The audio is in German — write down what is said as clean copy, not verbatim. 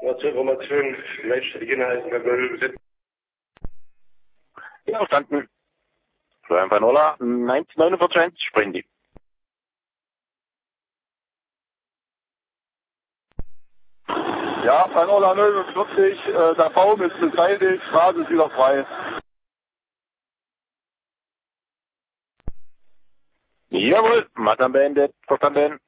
Zur Information, Leitstelle heißen wir Ja, verstanden. Florian Panola, 1949, sprechen die. Ja, Panola 49, der Baum ist beseitigt, Straße ist wieder frei. Jawohl, Mattern beendet, verstanden.